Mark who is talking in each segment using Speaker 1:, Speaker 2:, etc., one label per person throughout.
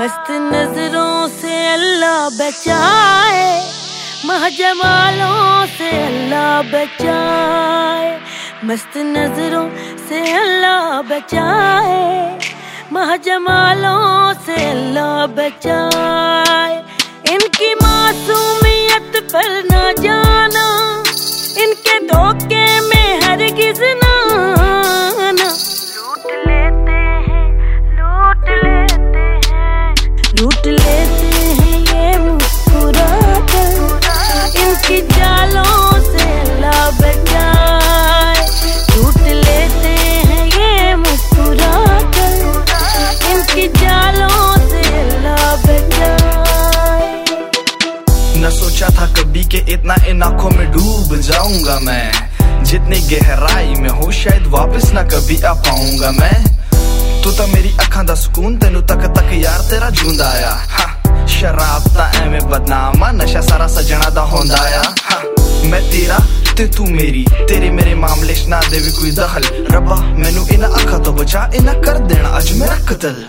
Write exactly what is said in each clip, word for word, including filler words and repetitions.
Speaker 1: मस्त नजरों से अल्लाह बचाए, महजमालों से अल्लाह बचाए। मस्त नजरों से अल्लाह बचाए, महजमालों से अल्लाह बचाए। इनकी मासूमियत पर ना जाना, इनके धोखे में हरगिज़ ना आना। लूट लेते हैं, लूट लेते हैं, लूट लेते हैं ये मुस्कुरा कर। इनकी जालों से अल्लाह बचाए। लूट लेते हैं ये मुस्कुरा कर, इनकी जालों से अल्लाह बचाए।
Speaker 2: न सोचा था कभी कि इतना इन आँखों में डूब जाऊंगा मैं, जितनी गहराई में हो शायद वापस ना कभी आ पाऊंगा मैं। तू तो मेरी अखां दा सुकून, तेनू तक तक यार तेरा जूंद आया। हाँ, शराब ता एवें बदनामा, नशा सारा सजना दा होंदा आ। हाँ, मैं तेरा ते तू मेरी, तेरे मेरे मामले च ना देवी कोई दखल। रब्बा मैनू इन्हां अखां तो बचा, इन्हां कर देना अज मेरा कत्ल।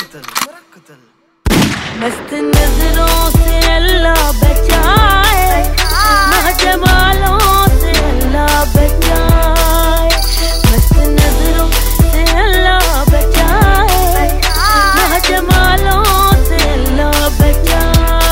Speaker 1: मस्त नजरों से अल्लाह बचाए, महजमालों से अल्लाह बचाए। मस्त नजरों से अल्लाह बचाए, महजमालों से अल्लाह बचाए।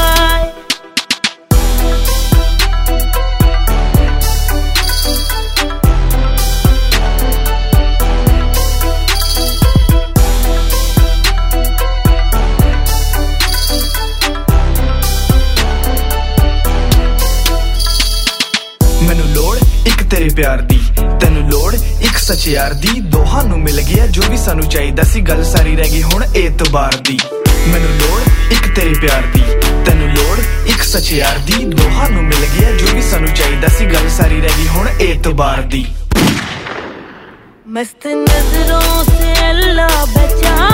Speaker 2: मैनू लोड़ एक तेरे प्यार दी, तेनू लोड़ एक सच्चे यार दी। दोहां नू मिल गया जो भी सानू चाहिदा सी, गल सारी रह गई हुण एतबार दी। मैनू लोड़ एक तेरे प्यार दी, तेनू लोड़ एक सच्चे यार दी। दोहां नू मिल गया जो भी सानू चाहिदा सी, गल सारी रह गई हुण एतबार दी।
Speaker 1: मस्त नजरों से अल्लाह बचाए।